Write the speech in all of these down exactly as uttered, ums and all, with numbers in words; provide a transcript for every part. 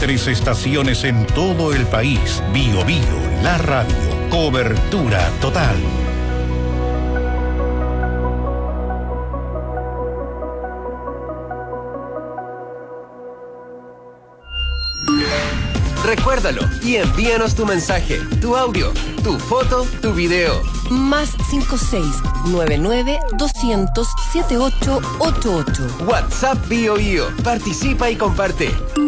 Tres estaciones en todo el país. Bio Bio, la radio. Cobertura total. Recuérdalo y envíanos tu mensaje, tu audio, tu foto, tu video. Más cinco seis nueve nueve doscientos setenta y ocho ochenta y ocho. WhatsApp Bio Bio. Participa y comparte.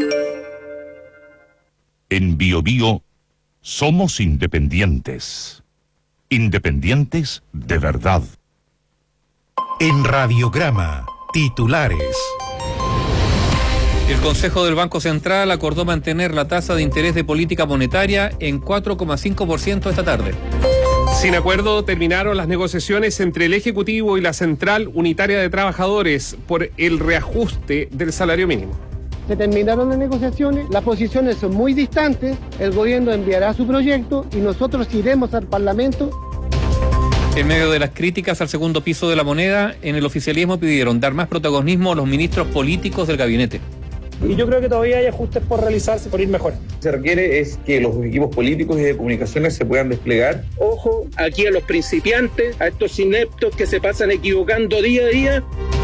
En Bio Bio somos independientes. Independientes de verdad. En Radiograma, titulares. El Consejo del Banco Central acordó mantener la tasa de interés de política monetaria en cuatro coma cinco por ciento esta tarde. Sin acuerdo terminaron las negociaciones entre el Ejecutivo y la Central Unitaria de Trabajadores por el reajuste del salario mínimo. Se terminaron las negociaciones, las posiciones son muy distantes, el gobierno enviará su proyecto y nosotros iremos al Parlamento. En medio de las críticas al segundo piso de la moneda, en el oficialismo pidieron dar más protagonismo a los ministros políticos del gabinete. Y yo creo que todavía hay ajustes por realizarse, por ir mejorando. Se requiere es que los equipos políticos y de comunicaciones se puedan desplegar. Ojo aquí a los principiantes, a estos ineptos que se pasan equivocando día a día.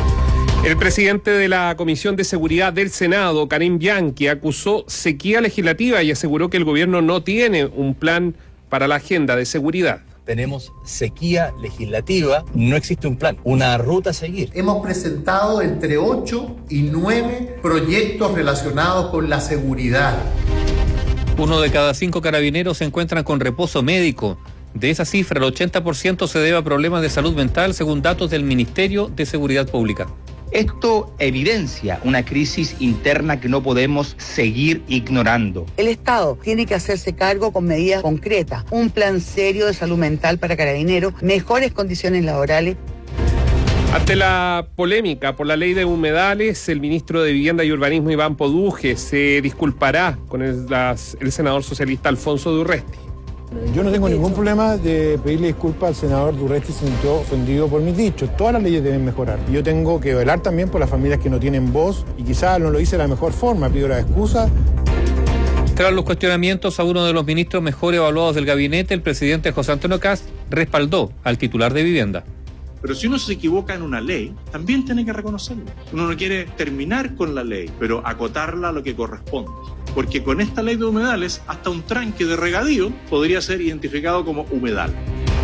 El presidente de la Comisión de Seguridad del Senado, Karim Bianchi, acusó sequía legislativa y aseguró que el gobierno no tiene un plan para la agenda de seguridad. Tenemos sequía legislativa, no existe un plan, una ruta a seguir. Hemos presentado entre ocho y nueve proyectos relacionados con la seguridad. Uno de cada cinco carabineros se encuentran con reposo médico. De esa cifra, el ochenta por ciento se debe a problemas de salud mental, según datos del Ministerio de Seguridad Pública. Esto evidencia una crisis interna que no podemos seguir ignorando. El Estado tiene que hacerse cargo con medidas concretas, un plan serio de salud mental para carabineros, mejores condiciones laborales. Ante la polémica por la ley de humedales, el ministro de Vivienda y Urbanismo, Iván Poduje, se disculpará con el, las, el senador socialista Alfonso Durresti. Yo no tengo ningún problema de pedirle disculpas al senador Durresti si se sintió ofendido por mis dichos. Todas las leyes deben mejorar. Yo tengo que velar también por las familias que no tienen voz y quizás no lo hice de la mejor forma. Pido las excusas. Tras los cuestionamientos a uno de los ministros mejor evaluados del gabinete, el presidente José Antonio Kast respaldó al titular de Vivienda. Pero si uno se equivoca en una ley, también tiene que reconocerlo. Uno no quiere terminar con la ley, pero acotarla a lo que corresponde. Porque con esta ley de humedales, hasta un tranque de regadío podría ser identificado como humedal.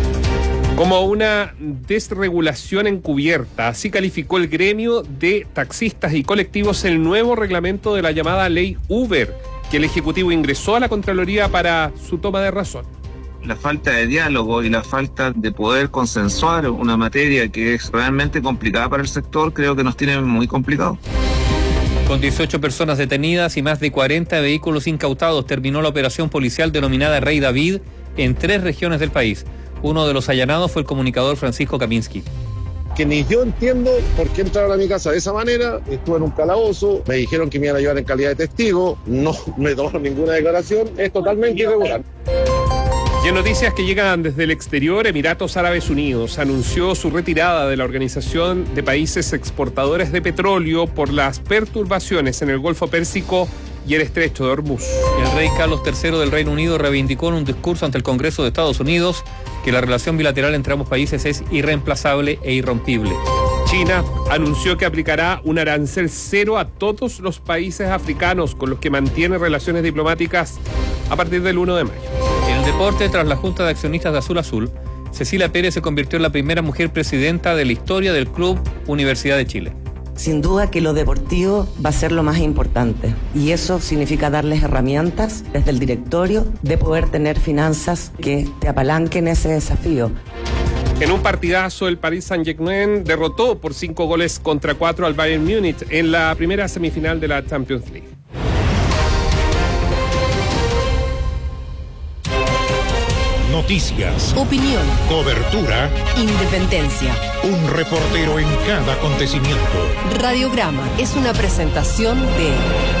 Como una desregulación encubierta, así calificó el gremio de taxistas y colectivos el nuevo reglamento de la llamada ley Uber, que el Ejecutivo ingresó a la Contraloría para su toma de razón. La falta de diálogo y la falta de poder consensuar una materia que es realmente complicada para el sector, creo que nos tiene muy complicados. Con dieciocho personas detenidas y más de cuarenta vehículos incautados, terminó la operación policial denominada Rey David en tres regiones del país. Uno de los allanados fue el comunicador Francisco Kaminsky. Que ni yo entiendo por qué entraron a mi casa de esa manera. Estuve en un calabozo, me dijeron que me iban a llevar en calidad de testigo, no me tomaron ninguna declaración, es totalmente irregular. Y en noticias que llegan desde el exterior, Emiratos Árabes Unidos anunció su retirada de la Organización de Países Exportadores de Petróleo por las perturbaciones en el Golfo Pérsico y el Estrecho de Hormuz. El rey Carlos tercero del Reino Unido reivindicó en un discurso ante el Congreso de Estados Unidos que la relación bilateral entre ambos países es irreemplazable e irrompible. China anunció que aplicará un arancel cero a todos los países africanos con los que mantiene relaciones diplomáticas a partir del primero de mayo. En el deporte, tras la Junta de Accionistas de Azul Azul, Cecilia Pérez se convirtió en la primera mujer presidenta de la historia del Club Universidad de Chile. Sin duda que lo deportivo va a ser lo más importante y eso significa darles herramientas desde el directorio de poder tener finanzas que te apalanquen ese desafío. En un partidazo, el Paris Saint-Germain derrotó por cinco goles contra cuatro al Bayern Múnich en la primera semifinal de la Champions League. Noticias, opinión, cobertura, independencia. Un reportero en cada acontecimiento. Radiograma es una presentación de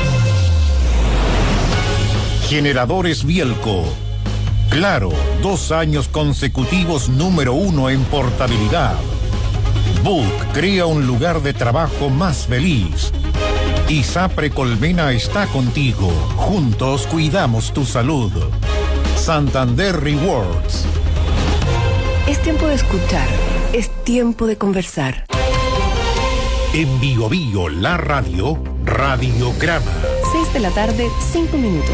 Generadores Bielco. Claro, dos años consecutivos número uno en portabilidad. Book crea un lugar de trabajo más feliz. ISAPRE Colmena está contigo. Juntos cuidamos tu salud. Santander Rewards. Es tiempo de escuchar. Es tiempo de conversar. En Bio Bio, la radio, Radiograma. Seis de la tarde, cinco minutos.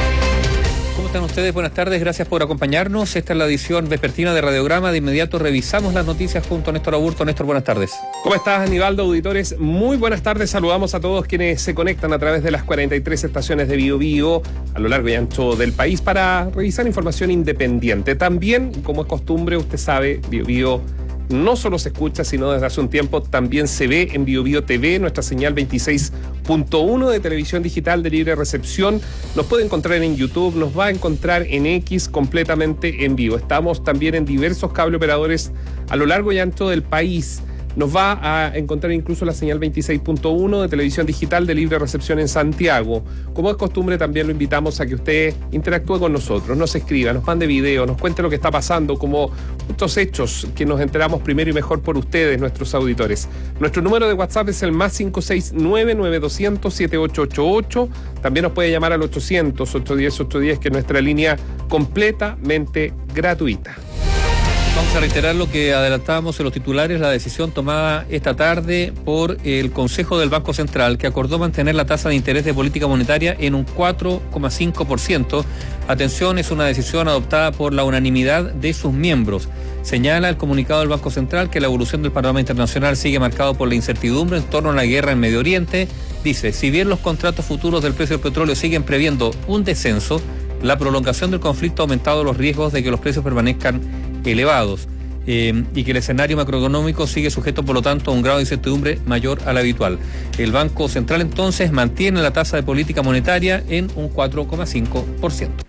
¿Cómo están ustedes? Buenas tardes, gracias por acompañarnos. Esta es la edición vespertina de Radiograma. De inmediato revisamos las noticias junto a Néstor Aburto. Néstor, buenas tardes. ¿Cómo estás, Aníbaldo, auditores? Muy buenas tardes. Saludamos a todos quienes se conectan a través de las cuarenta y tres estaciones de Bio Bio a lo largo y ancho del país para revisar información independiente. También, como es costumbre, usted sabe, Bio Bio no solo se escucha, sino desde hace un tiempo también se ve en Bio Bio T V, nuestra señal veintiséis punto uno de televisión digital de libre recepción. Nos puede encontrar en YouTube, nos va a encontrar en X completamente en vivo. Estamos también en diversos cable operadores a lo largo y ancho del país. Nos va a encontrar incluso la señal veintiséis punto uno de televisión digital de libre recepción en Santiago. Como es costumbre, también lo invitamos a que usted interactúe con nosotros, nos escriba, nos mande video, nos cuente lo que está pasando, como estos hechos que nos enteramos primero y mejor por ustedes, nuestros auditores. Nuestro número de WhatsApp es el más cinco seis nueve, nueve dos cero cero, siete ocho ocho ocho. También nos puede llamar al ochocientos, ochocientos diez, ochocientos diez, que es nuestra línea completamente gratuita. Vamos a reiterar lo que adelantábamos en los titulares, la decisión tomada esta tarde por el Consejo del Banco Central, que acordó mantener la tasa de interés de política monetaria en un cuatro coma cinco por ciento. Atención, es una decisión adoptada por la unanimidad de sus miembros. Señala el comunicado del Banco Central que la evolución del panorama internacional sigue marcado por la incertidumbre en torno a la guerra en Medio Oriente. Dice, si bien los contratos futuros del precio del petróleo siguen previendo un descenso, la prolongación del conflicto ha aumentado los riesgos de que los precios permanezcan elevados eh, y que el escenario macroeconómico sigue sujeto, por lo tanto, a un grado de incertidumbre mayor al habitual. El Banco Central, entonces, mantiene la tasa de política monetaria en un cuatro coma cinco por ciento.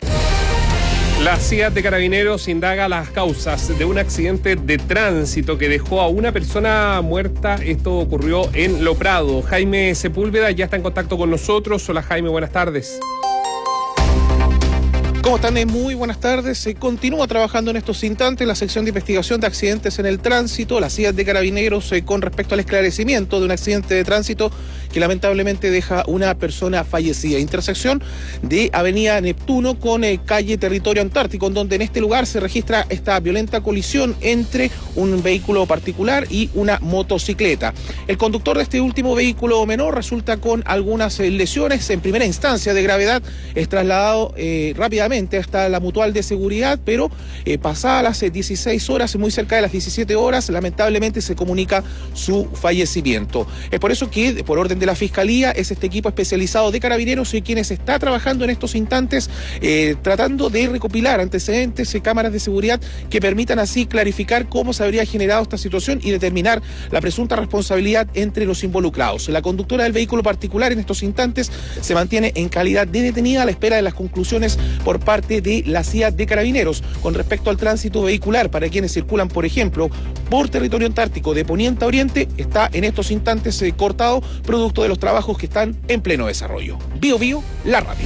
La C I A T de Carabineros indaga las causas de un accidente de tránsito que dejó a una persona muerta. Esto ocurrió en Lo Prado. Jaime Sepúlveda ya está en contacto con nosotros. Hola, Jaime, buenas tardes. ¿Cómo están? Muy buenas tardes. Se continúa trabajando en estos instantes la sección de investigación de accidentes en el tránsito, la C I A T de Carabineros, eh, con respecto al esclarecimiento de un accidente de tránsito que lamentablemente deja una persona fallecida. Intersección de Avenida Neptuno con eh, calle Territorio Antártico, en donde en este lugar se registra esta violenta colisión entre un vehículo particular y una motocicleta. El conductor de este último vehículo menor resulta con algunas eh, lesiones en primera instancia de gravedad. Es trasladado eh, rápidamente hasta la Mutual de Seguridad, pero eh, pasadas las eh, dieciséis horas, muy cerca de las diecisiete horas, lamentablemente se comunica su fallecimiento. Es por eso que, por orden de la Fiscalía, es este equipo especializado de Carabineros y quienes está trabajando en estos instantes eh, tratando de recopilar antecedentes y cámaras de seguridad que permitan así clarificar cómo se habría generado esta situación y determinar la presunta responsabilidad entre los involucrados. La conductora del vehículo particular en estos instantes se mantiene en calidad de detenida a la espera de las conclusiones por parte de la C I A T de Carabineros. Con respecto al tránsito vehicular, para quienes circulan, por ejemplo, por territorio antártico de poniente a oriente, está en estos instantes eh, cortado, producto de los trabajos que están en pleno desarrollo. Bio Bio, la radio.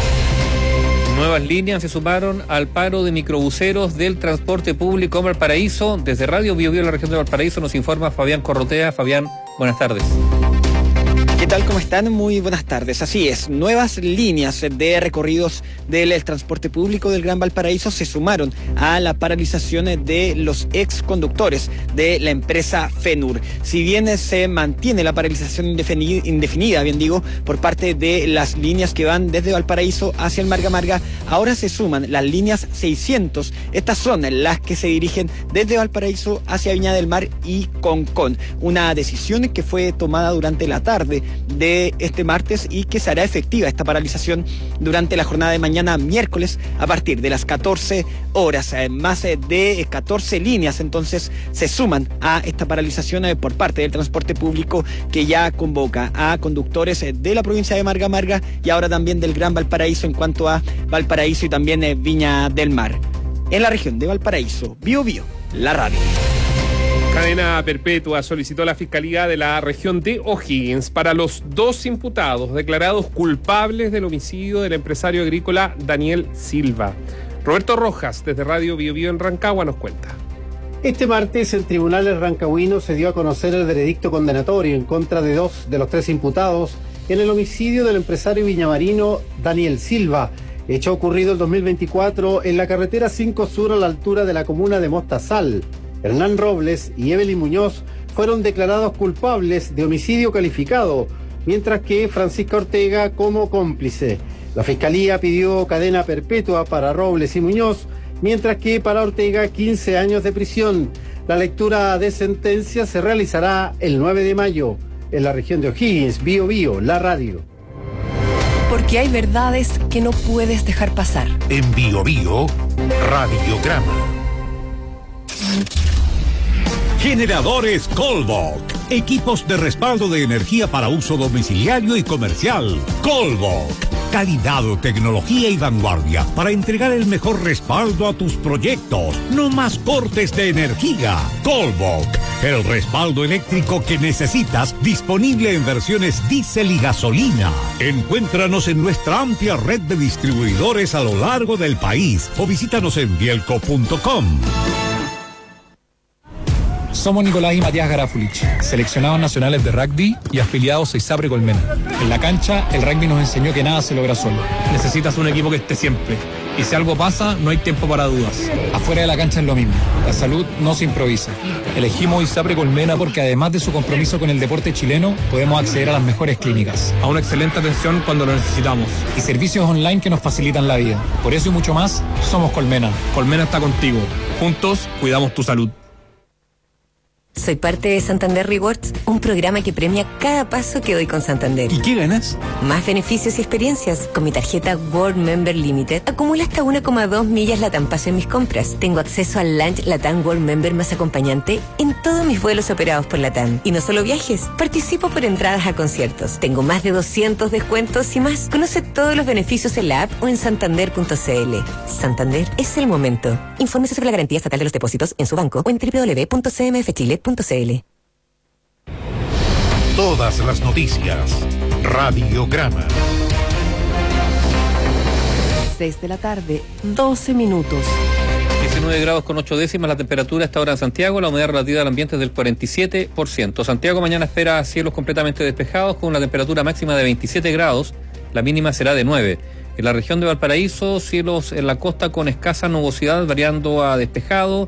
Nuevas líneas se sumaron al paro de microbuseros del transporte público en Valparaíso. Desde Radio Bio Bio, la región de Valparaíso, nos informa Fabián Corrotea. Fabián, buenas tardes. ¿Qué tal? ¿Cómo están? Muy buenas tardes. Así es, nuevas líneas de recorridos del el transporte público del Gran Valparaíso se sumaron a la paralización de los ex conductores de la empresa FENUR. Si bien se mantiene la paralización indefinida, indefinida, bien digo, por parte de las líneas que van desde Valparaíso hacia el Marga Marga, ahora se suman las líneas seiscientos. Estas son las que se dirigen desde Valparaíso hacia Viña del Mar y Concón. Una decisión que fue tomada durante la tarde de este martes y que se hará efectiva esta paralización durante la jornada de mañana miércoles a partir de las catorce horas. Más de catorce líneas entonces se suman a esta paralización por parte del transporte público, que ya convoca a conductores de la provincia de Marga Marga y ahora también del Gran Valparaíso en cuanto a Valparaíso y también Viña del Mar. En la región de Valparaíso, Bio Bio, la radio. Cadena perpetua solicitó la Fiscalía de la región de O'Higgins para los dos imputados declarados culpables del homicidio del empresario agrícola Daniel Silva. Roberto Rojas, desde Radio Bio Bio en Rancagua, nos cuenta. Este martes, el Tribunal del Rancagüino se dio a conocer el veredicto condenatorio en contra de dos de los tres imputados en el homicidio del empresario viñamarino Daniel Silva, hecho ocurrido el dos mil veinticuatro en la carretera cinco Sur a la altura de la comuna de Mostazal. Hernán Robles y Evelyn Muñoz fueron declarados culpables de homicidio calificado, mientras que Francisca Ortega como cómplice. La Fiscalía pidió cadena perpetua para Robles y Muñoz, mientras que para Ortega quince años de prisión. La lectura de sentencia se realizará el nueve de mayo en la región de O'Higgins. Bío Bío, la radio. Porque hay verdades que no puedes dejar pasar. En Bío Bío, Radiograma. Generadores Colbok. Equipos de respaldo de energía para uso domiciliario y comercial. Colbok. Calidad, tecnología y vanguardia para entregar el mejor respaldo a tus proyectos. No más cortes de energía. Colbok. El respaldo eléctrico que necesitas, disponible en versiones diésel y gasolina. Encuéntranos en nuestra amplia red de distribuidores a lo largo del país o visítanos en bielco punto com. Somos Nicolás y Matías Garafulich, seleccionados nacionales de rugby y afiliados a ISAPRE Colmena. En la cancha, el rugby nos enseñó que nada se logra solo. Necesitas un equipo que esté siempre. Y si algo pasa, no hay tiempo para dudas. Afuera de la cancha es lo mismo. La salud no se improvisa. Elegimos ISAPRE Colmena porque además de su compromiso con el deporte chileno, podemos acceder a las mejores clínicas, a una excelente atención cuando lo necesitamos y servicios online que nos facilitan la vida. Por eso y mucho más, somos Colmena. Colmena está contigo. Juntos, cuidamos tu salud. Soy parte de Santander Rewards, un programa que premia cada paso que doy con Santander. ¿Y qué ganas? Más beneficios y experiencias. Con mi tarjeta World Member Limited acumulo hasta una coma dos millas Latam Paso en mis compras. Tengo acceso al lunch Latam World Member más acompañante en todos mis vuelos operados por Latam. Y no solo viajes, participo por entradas a conciertos. Tengo más de doscientos descuentos y más. Conoce todos los beneficios en la app o en santander punto c l. Santander es el momento. Infórmese sobre la garantía estatal de los depósitos en su banco o en doble u doble u doble u punto c m f chile punto c l. Todas las noticias. Radiograma. seis de la tarde, doce minutos. diecinueve grados con ocho décimas la temperatura a esta hora en Santiago, la humedad relativa del ambiente es del cuarenta y siete por ciento. Santiago mañana espera cielos completamente despejados con una temperatura máxima de veintisiete grados, la mínima será de nueve. En la región de Valparaíso, cielos en la costa con escasa nubosidad variando a despejado,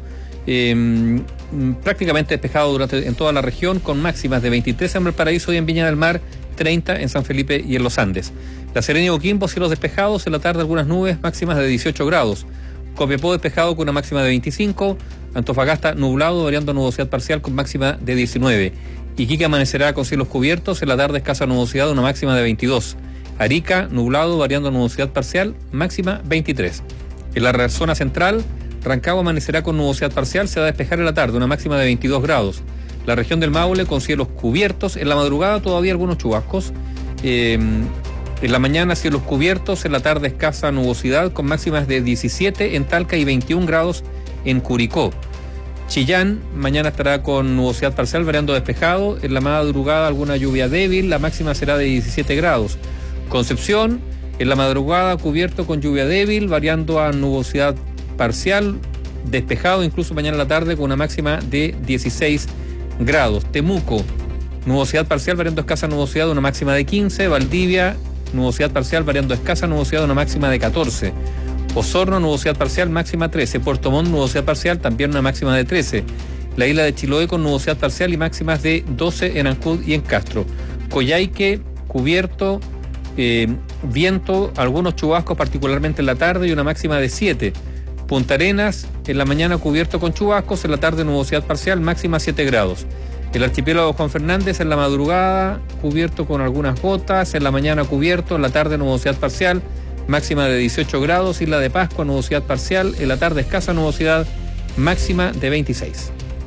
eh, prácticamente despejado durante en toda la región, con máximas de veintitrés en Valparaíso y en Viña del Mar, treinta en San Felipe y en Los Andes. La Serena y Coquimbo, cielos despejados, en la tarde algunas nubes, máximas de dieciocho grados. Copiapó despejado con una máxima de veinticinco, Antofagasta nublado, variando a nubosidad parcial con máxima de diecinueve. Iquique amanecerá con cielos cubiertos, en la tarde escasa nubosidad, una máxima de veintidós. Arica nublado, variando a nubosidad parcial, máxima veintitrés. En la zona central, Rancagua amanecerá con nubosidad parcial, se va a despejar en la tarde, una máxima de veintidós grados. La región del Maule con cielos cubiertos, en la madrugada todavía algunos chubascos. Eh, en la mañana cielos cubiertos, en la tarde escasa nubosidad con máximas de diecisiete en Talca y veintiún grados en Curicó. Chillán mañana estará con nubosidad parcial, variando despejado. En la madrugada alguna lluvia débil, la máxima será de diecisiete grados. Concepción, en la madrugada cubierto con lluvia débil, variando a nubosidad parcial, despejado incluso mañana en la tarde con una máxima de dieciséis grados. Temuco, nubosidad parcial, variando escasa nubosidad, una máxima de quince. Valdivia, nubosidad parcial, variando escasa nubosidad, una máxima de catorce. Osorno, nubosidad parcial, máxima trece. Puerto Montt, nubosidad parcial, también una máxima de trece. La isla de Chiloé con nubosidad parcial y máximas de doce en Ancud y en Castro. Coyhaique, cubierto, eh, viento, algunos chubascos particularmente en la tarde y una máxima de siete. Punta Arenas, en la mañana cubierto con chubascos, en la tarde nubosidad parcial, máxima siete grados. El archipiélago Juan Fernández, en la madrugada cubierto con algunas gotas, en la mañana cubierto, en la tarde nubosidad parcial, máxima de dieciocho grados. Isla de Pascua, nubosidad parcial, en la tarde escasa nubosidad, máxima de veintiséis.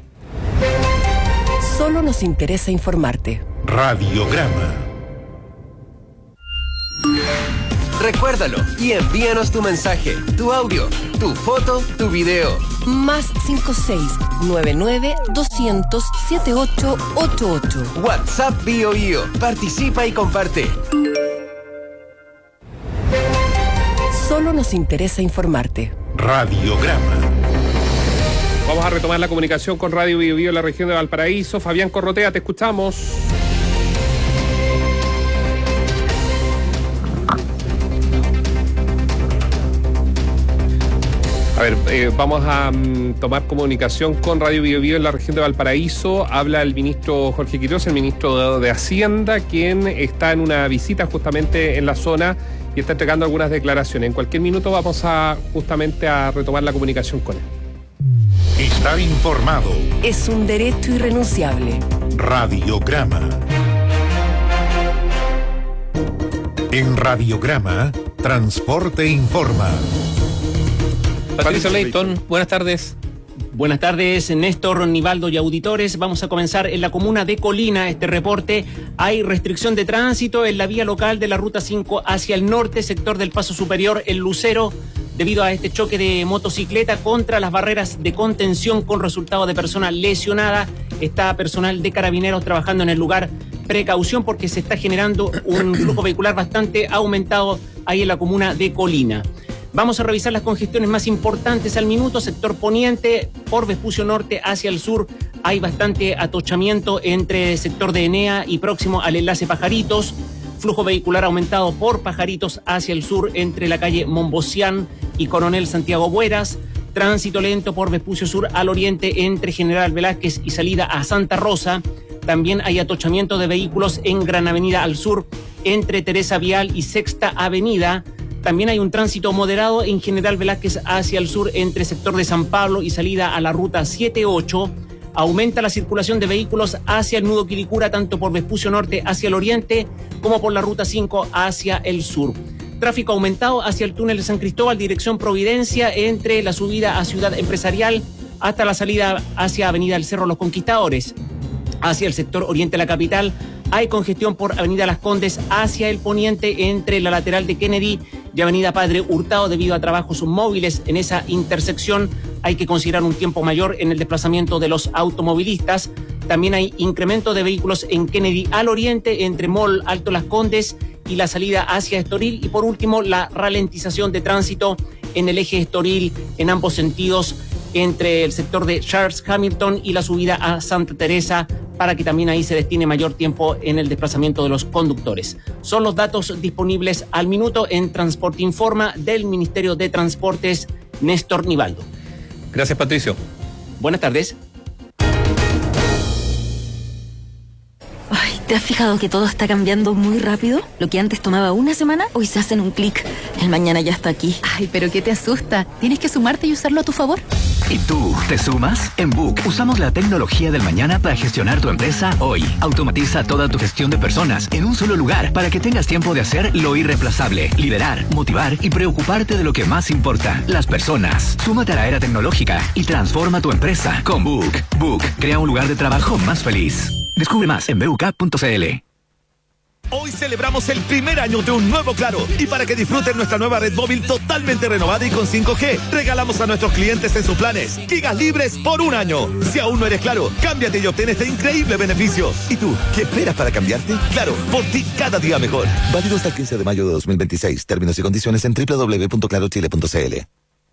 Solo nos interesa informarte. Radiograma. Recuérdalo y envíanos tu mensaje, tu audio, tu foto, tu video. Más cinco seis nueve nueve doscientos setenta y ocho ochenta y ocho. WhatsApp Bío Bío. Participa y comparte. Solo nos interesa informarte. Radiograma. Vamos a retomar la comunicación con Radio Bío Bío en la región de Valparaíso. Fabián Corrotea, te escuchamos. A ver, eh, vamos a um, tomar comunicación con Radio Bio Bio en la región de Valparaíso. Habla el ministro Jorge Quiroz, el ministro de, de Hacienda, quien está en una visita justamente en la zona y está entregando algunas declaraciones. En cualquier minuto vamos a justamente a retomar la comunicación con él. Estar informado. Es un derecho irrenunciable. Radiograma. En Radiograma, Transporte Informa. Patricio Leighton, buenas tardes. Buenas tardes, Néstor, Nivaldo y auditores. Vamos a comenzar en la comuna de Colina. Este reporte: hay restricción de tránsito en la vía local de la ruta cinco hacia el norte, sector del Paso Superior, el Lucero, debido a este choque de motocicleta contra las barreras de contención con resultado de persona lesionada. Está personal de Carabineros trabajando en el lugar. Precaución porque se está generando un flujo vehicular bastante aumentado ahí en la comuna de Colina. Vamos a revisar las congestiones más importantes al minuto. Sector poniente, por Vespucio Norte hacia el sur, hay bastante atochamiento entre el sector de Enea y próximo al enlace Pajaritos. Flujo vehicular aumentado por Pajaritos hacia el sur entre la calle Monbocián y Coronel Santiago Bueras. Tránsito lento por Vespucio Sur al oriente entre General Velázquez y salida a Santa Rosa. También hay atochamiento de vehículos en Gran Avenida al sur entre Teresa Vial y Sexta Avenida. También hay un tránsito moderado en General Velázquez hacia el sur entre sector de San Pablo y salida a la ruta siete ocho. Aumenta la circulación de vehículos hacia el nudo Quilicura, tanto por Vespucio Norte hacia el oriente como por la ruta cinco hacia el sur. Tráfico aumentado hacia el túnel de San Cristóbal, dirección Providencia, entre la subida a Ciudad Empresarial hasta la salida hacia Avenida El Cerro Los Conquistadores. Hacia el sector oriente de la capital hay congestión por Avenida Las Condes hacia el poniente entre la lateral de Kennedy y Avenida Padre Hurtado debido a trabajos móviles en esa intersección. Hay que considerar un tiempo mayor en el desplazamiento de los automovilistas. También hay incremento de vehículos en Kennedy al oriente entre Mall Alto Las Condes y la salida hacia Estoril. Y por último, la ralentización de tránsito en el eje Estoril en ambos sentidos entre el sector de Charles Hamilton y la subida a Santa Teresa, para que también ahí se destine mayor tiempo en el desplazamiento de los conductores. Son los datos disponibles al minuto en Transporte Informa del Ministerio de Transportes, Néstor Nivaldo. Gracias, Patricio. Buenas tardes. Ay, ¿te has fijado que todo está cambiando muy rápido? Lo que antes tomaba una semana, hoy se hace en un clic. El mañana ya está aquí. Ay, pero ¿qué te asusta? Tienes que sumarte y usarlo a tu favor. ¿Y tú, te sumas? En Book usamos la tecnología del mañana para gestionar tu empresa hoy. Automatiza toda tu gestión de personas en un solo lugar para que tengas tiempo de hacer lo irreemplazable, liderar, motivar y preocuparte de lo que más importa, las personas. Súmate a la era tecnológica y transforma tu empresa con Book. Book crea un lugar de trabajo más feliz. Descubre más en b u k punto c l. Hoy celebramos el primer año de un nuevo Claro, y para que disfruten nuestra nueva red móvil totalmente renovada y con cinco G, regalamos a nuestros clientes en sus planes gigas libres por un año. Si aún no eres Claro, cámbiate y obtén este increíble beneficio. ¿Y tú, qué esperas para cambiarte? Claro, por ti cada día mejor. Válido hasta el quince de mayo de dos mil veintiséis. Términos y condiciones en doble u doble u doble u punto claro chile punto c l.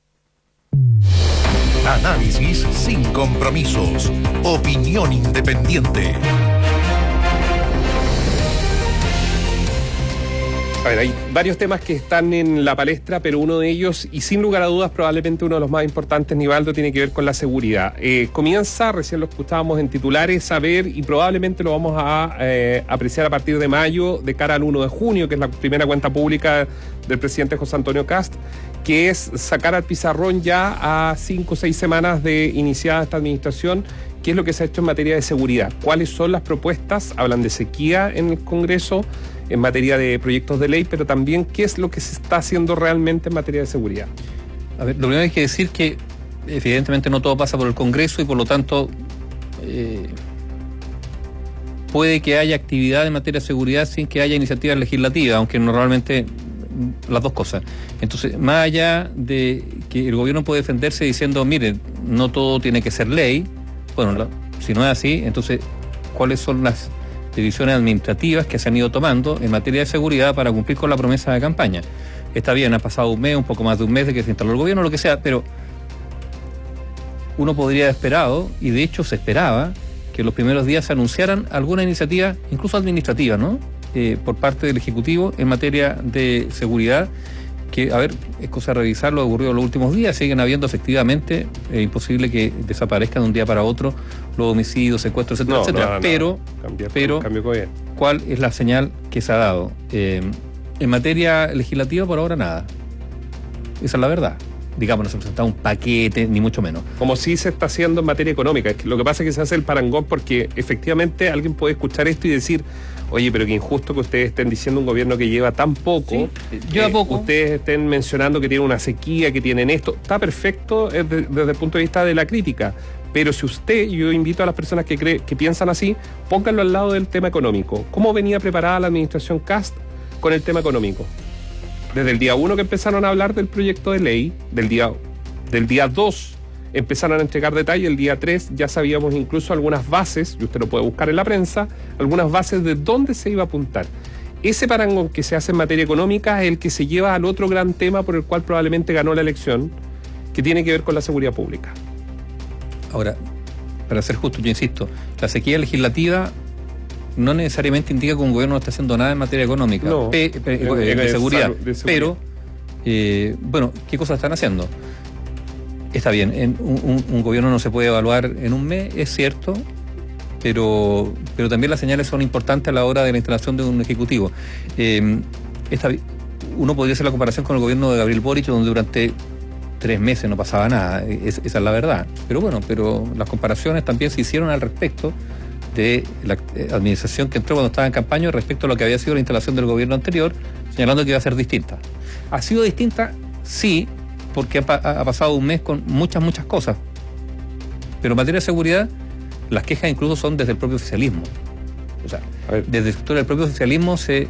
Análisis sin compromisos. Opinión independiente. A ver, hay varios temas que están en la palestra, pero uno de ellos, y sin lugar a dudas probablemente uno de los más importantes, Nivaldo, tiene que ver con la seguridad. Eh, comienza, recién lo escuchábamos en titulares, a ver, y probablemente lo vamos a eh, apreciar a partir de mayo, de cara al uno de junio, que es la primera cuenta pública del presidente José Antonio Kast, que es sacar al pizarrón ya a cinco o seis semanas de iniciada esta administración, qué es lo que se ha hecho en materia de seguridad, cuáles son las propuestas, hablan de sequía en el Congreso, en materia de proyectos de ley, pero también qué es lo que se está haciendo realmente en materia de seguridad. A ver, lo primero hay que decir que evidentemente no todo pasa por el Congreso y por lo tanto eh, puede que haya actividad en materia de seguridad sin que haya iniciativas legislativas, aunque normalmente las dos cosas. Entonces, más allá de que el gobierno puede defenderse diciendo, miren, no todo tiene que ser ley, bueno, la, si no es así, entonces, ¿cuáles son las decisiones administrativas que se han ido tomando en materia de seguridad para cumplir con la promesa de campaña? Está bien, ha pasado un mes, un poco más de un mes de que se instaló el gobierno, lo que sea, pero uno podría haber esperado, y de hecho se esperaba, que en los primeros días se anunciaran alguna iniciativa, incluso administrativa, ¿no? Eh, por parte del Ejecutivo en materia de seguridad, que, a ver, es cosa de revisar lo ocurrido en los últimos días, siguen habiendo efectivamente, es imposible que desaparezcan de un día para otro los homicidios, secuestros, etcétera, No, etcétera, no, no. pero, Cambiar- pero cambio de ¿cuál es la señal que se ha dado? Eh, en materia legislativa por ahora nada, esa es la verdad. Digamos, no se ha presentado un paquete, ni mucho menos. Como sí se está haciendo en materia económica. Es que lo que pasa es que se hace el parangón porque efectivamente alguien puede escuchar esto y decir, oye, pero qué injusto que ustedes estén diciendo un gobierno que lleva tan poco. Sí, lleva eh, poco. Ustedes estén mencionando que tienen una sequía, que tienen esto. Está perfecto eh, de- desde el punto de vista de la crítica. Pero si usted, yo invito a las personas que, cree, que piensan así, pónganlo al lado del tema económico. ¿Cómo venía preparada la administración Kast con el tema económico? Desde el día uno que empezaron a hablar del proyecto de ley, del día del día dos empezaron a entregar detalles, el día tres ya sabíamos incluso algunas bases, y usted lo puede buscar en la prensa, algunas bases de dónde se iba a apuntar. Ese parangón que se hace en materia económica es el que se lleva al otro gran tema por el cual probablemente ganó la elección, que tiene que ver con la seguridad pública. Ahora, para ser justo, yo insisto, la sequía legislativa no necesariamente indica que un gobierno no está haciendo nada en materia económica, No, pe- pe- en- de, en el seguridad, salud- de seguridad. pero, eh, bueno, ¿qué cosas están haciendo? Está bien, en un, un- un gobierno no se puede evaluar en un mes, es cierto, pero, pero también las señales son importantes a la hora de la instalación de un ejecutivo. Eh, esta, uno podría hacer la comparación con el gobierno de Gabriel Boric, donde durante tres meses no pasaba nada, es- esa es la verdad. Pero bueno, pero las comparaciones también se hicieron al respecto de la eh, administración que entró cuando estaba en campaña respecto a lo que había sido la instalación del gobierno anterior, señalando que iba a ser distinta. ¿Ha sido distinta? Sí, porque ha, pa- ha pasado un mes con muchas, muchas cosas. Pero en materia de seguridad, las quejas incluso son desde el propio oficialismo. O sea, desde el sector del propio oficialismo se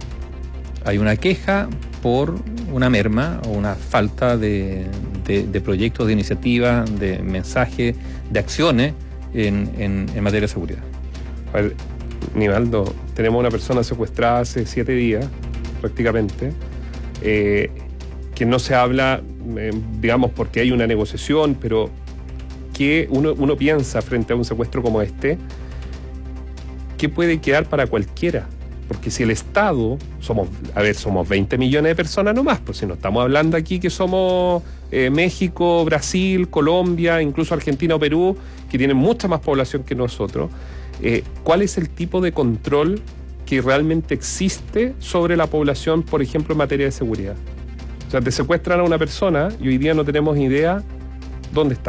hay una queja por una merma o una falta de, de, de proyectos, de iniciativas, de mensajes, de acciones en, en, en materia de seguridad. A ver, Nivaldo, tenemos una persona secuestrada hace siete días, prácticamente, eh, que no se habla, eh, digamos, porque hay una negociación, pero que uno, uno piensa frente a un secuestro como este, ¿qué puede quedar para cualquiera? Porque si el Estado, somos, a ver, somos veinte millones de personas nomás, pues si no estamos hablando aquí que somos eh, México, Brasil, Colombia, incluso Argentina o Perú, que tienen mucha más población que nosotros, eh, ¿cuál es el tipo de control que realmente existe sobre la población, por ejemplo, en materia de seguridad? O sea, te secuestran a una persona y hoy día no tenemos idea dónde está.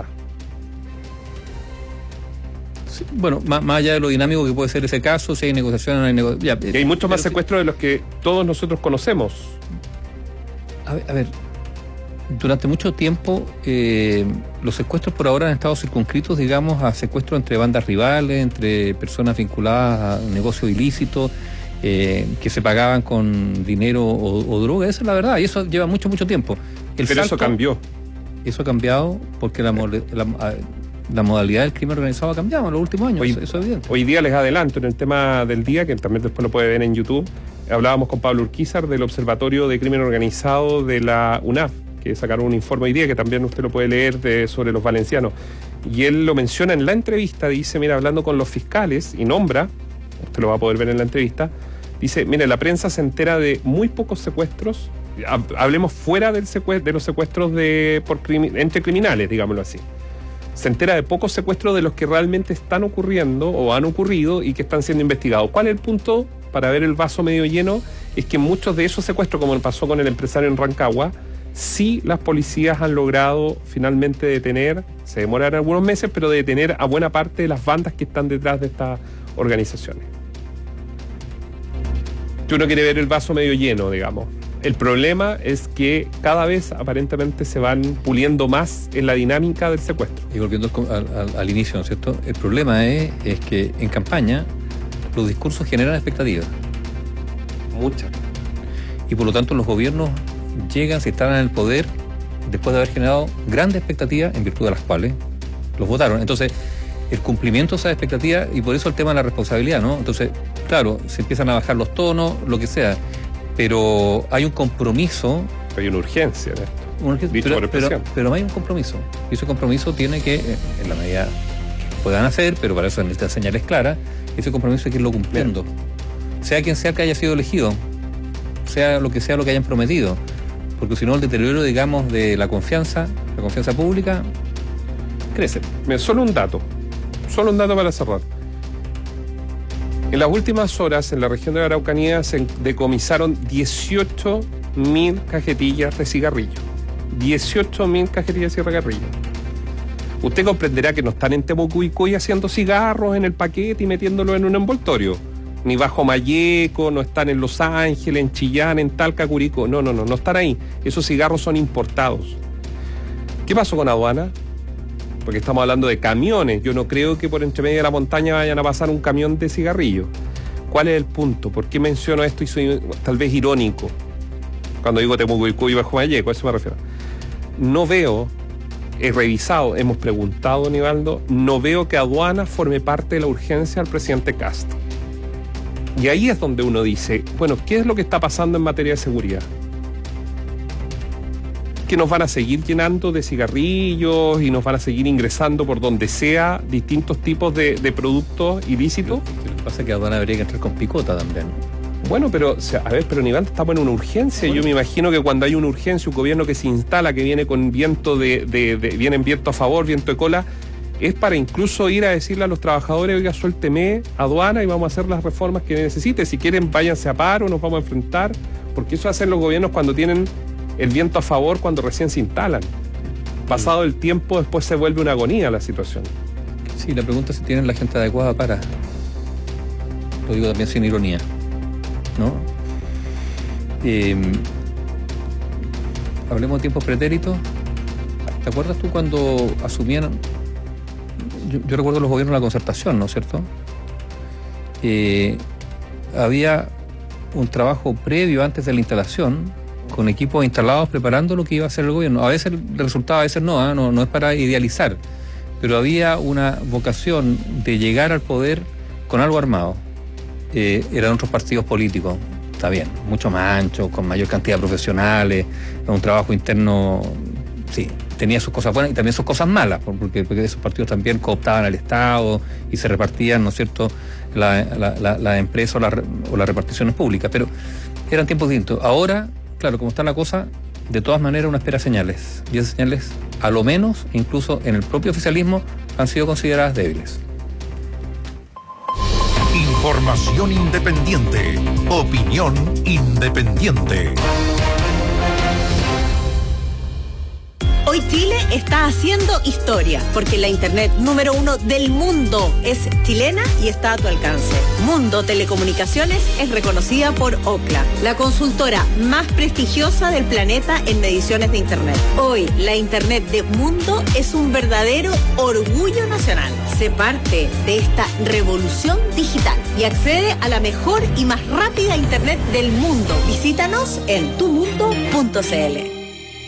Sí, bueno, más, más allá de lo dinámico que puede ser ese caso, si hay negociaciones, no hay negociaciones. Y hay muchos más secuestros de los que todos nosotros conocemos. A ver, a ver, durante mucho tiempo eh, los secuestros por ahora han estado circunscritos, digamos, a secuestros entre bandas rivales, entre personas vinculadas a negocios ilícitos, eh, que se pagaban con dinero o, o droga. Esa es la verdad, y eso lleva mucho, mucho tiempo. El Pero eso salto- cambió. Eso ha cambiado porque la, mole- la, la modalidad del crimen organizado ha cambiado en los últimos años, Hoy, eso, eso es evidente. hoy día les adelanto en el tema del día, que también después lo puede ver en YouTube, hablábamos con Pablo Urquizar del Observatorio de Crimen Organizado de la U N A F, que sacaron un informe hoy día que también usted lo puede leer de, sobre los valencianos. Y él lo menciona en la entrevista, dice, mira, hablando con los fiscales, y nombra, usted lo va a poder ver en la entrevista, dice, mire, la prensa se entera de muy pocos secuestros, hab- hablemos fuera del secue- de los secuestros de por crimi- entre criminales, digámoslo así. Se entera de pocos secuestros de los que realmente están ocurriendo o han ocurrido y que están siendo investigados. ¿Cuál es el punto para ver el vaso medio lleno? Es que muchos de esos secuestros, como pasó con el empresario en Rancagua, sí las policías han logrado finalmente detener, se demoran algunos meses, pero detener a buena parte de las bandas que están detrás de estas organizaciones. Que uno quiere ver el vaso medio lleno, digamos. El problema es que cada vez aparentemente se van puliendo más en la dinámica del secuestro. Y volviendo al, al- al inicio, ¿no es cierto? El problema es, es que en campaña los discursos generan expectativas. Muchas. Y por lo tanto los gobiernos llegan, si están en el poder, después de haber generado grandes expectativas en virtud de las cuales los votaron. Entonces, el cumplimiento de esas expectativas, y por eso el tema de la responsabilidad, ¿no? Entonces, claro, se empiezan a bajar los tonos, lo que sea, pero hay un compromiso. Hay una urgencia en esto. Una urgencia, Dicho pero, por pero, expresión. pero hay un compromiso. Y ese compromiso tiene que, eh, en la medida que puedan hacer, pero para eso necesitan señales claras, ese compromiso hay que irlo cumpliendo. Sea quien sea que haya sido elegido, sea lo que sea lo que hayan prometido. porque si no el deterioro, digamos, de la confianza, la confianza pública, crece. Mira, solo un dato, solo un dato para cerrar. En las últimas horas, en la región de la Araucanía, se decomisaron dieciocho mil cajetillas de cigarrillo. dieciocho mil cajetillas de cigarrillo. Usted comprenderá que no están en Temucuicuy haciendo cigarros en el paquete y metiéndolo en un envoltorio. Ni bajo Malleco, no están en Los Ángeles, en Chillán, en Talca, Curicó. No, no, no, no están ahí. Esos cigarros son importados. ¿Qué pasó con aduana? Porque estamos hablando de camiones. Yo no creo que por entre medio de la montaña vayan a pasar un camión de cigarrillos. ¿Cuál es el punto? ¿Por qué menciono esto y soy tal vez irónico? Cuando digo Temucuicuy y bajo Malleco, a eso me refiero. No veo... He revisado, hemos preguntado, Nivaldo, no veo que aduana forme parte de la urgencia del presidente Castro. Y ahí es donde uno dice, bueno, ¿qué es lo que está pasando en materia de seguridad? ¿Que nos van a seguir llenando de cigarrillos y nos van a seguir ingresando por donde sea distintos tipos de, de productos ilícitos? Lo que pasa es que aduana debería entrar con picota también. Bueno, pero, o sea, a ver, pero Nivaldo, estamos en una urgencia. Yo me imagino que cuando hay una urgencia, un gobierno que se instala, que viene con viento de, de, de viene en viento a favor, viento de cola, es para incluso ir a decirle a los trabajadores, oiga, suélteme aduana y vamos a hacer las reformas que necesite. Si quieren, váyanse a paro, nos vamos a enfrentar, porque eso hacen los gobiernos cuando tienen el viento a favor, cuando recién se instalan. Pasado el tiempo, después se vuelve una agonía la situación. Sí, la pregunta es si tienen la gente adecuada para... Lo digo también sin ironía, ¿no? Eh, hablemos de tiempos pretéritos. ¿Te acuerdas tú cuando asumían? Yo, yo recuerdo los gobiernos de la concertación, ¿no es cierto? Eh, había un trabajo previo antes de la instalación, con equipos instalados preparando lo que iba a hacer el gobierno. A veces el resultado, a veces no, ¿eh? no, no es para idealizar, pero había una vocación de llegar al poder con algo armado. Eh, eran otros partidos políticos, está bien, mucho más ancho, con mayor cantidad de profesionales, un trabajo interno, sí, tenía sus cosas buenas y también sus cosas malas, porque, porque esos partidos también cooptaban al Estado y se repartían, ¿no es cierto?, la, la, la, la empresa o, la, o las reparticiones públicas, pero eran tiempos distintos. Ahora, claro, como está la cosa, de todas maneras uno espera señales, y esas señales, a lo menos, incluso en el propio oficialismo, han sido consideradas débiles. Información independiente. Opinión independiente. Hoy Chile está haciendo historia, porque la internet número uno del mundo es chilena y está a tu alcance. Mundo Telecomunicaciones es reconocida por Ookla, la consultora más prestigiosa del planeta en mediciones de internet. Hoy, la internet de Mundo es un verdadero orgullo nacional. Sé parte de esta revolución digital y accede a la mejor y más rápida internet del mundo. Visítanos en tu mundo punto c l.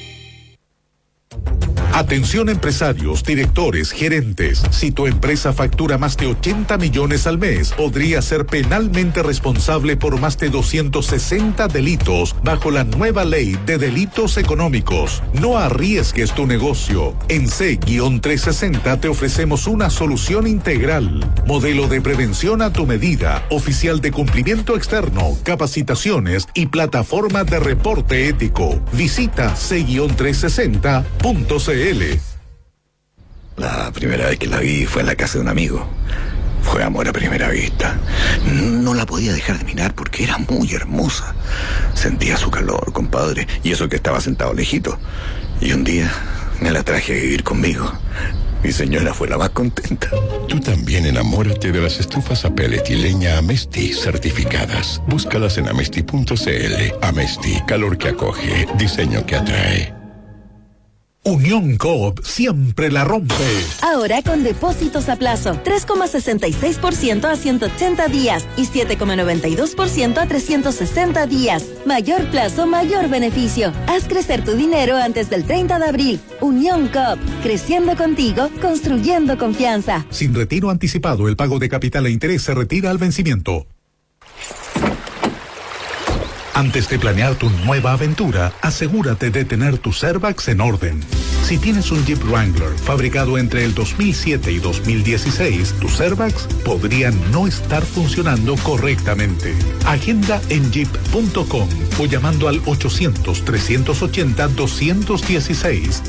Atención empresarios, directores, gerentes. Si tu empresa factura más de ochenta millones al mes, podría ser penalmente responsable por más de doscientos sesenta delitos bajo la nueva ley de delitos económicos. No arriesgues tu negocio. En C trescientos sesenta te ofrecemos una solución integral. Modelo de prevención a tu medida, oficial de cumplimiento externo, capacitaciones y plataforma de reporte ético. Visita C trescientos sesenta punto c l. La primera vez que la vi fue en la casa de un amigo. Fue amor a primera vista. No la podía dejar de mirar porque era muy hermosa. Sentía su calor, compadre, y eso que estaba sentado lejito. Y un día me la traje a vivir conmigo. Mi señora fue la más contenta. Tú también enamórate de las estufas a pellet y leña Amesti certificadas. Búscalas en amesti punto c l. Amesti, calor que acoge, diseño que atrae. Unión Coop siempre la rompe. Ahora con depósitos a plazo, tres coma sesenta y seis por ciento a ciento ochenta días y siete coma noventa y dos por ciento a trescientos sesenta días. Mayor plazo, mayor beneficio. Haz crecer tu dinero antes del treinta de abril. Unión Coop, creciendo contigo, construyendo confianza. Sin retiro anticipado, el pago de capital e interés se retira al vencimiento. Antes de planear tu nueva aventura, asegúrate de tener tus airbags en orden. Si tienes un Jeep Wrangler fabricado entre el dos mil siete y dos mil dieciséis, tus airbags podrían no estar funcionando correctamente. Agenda en jeep punto com o llamando al ochocientos, trescientos ochenta, doscientos dieciséis.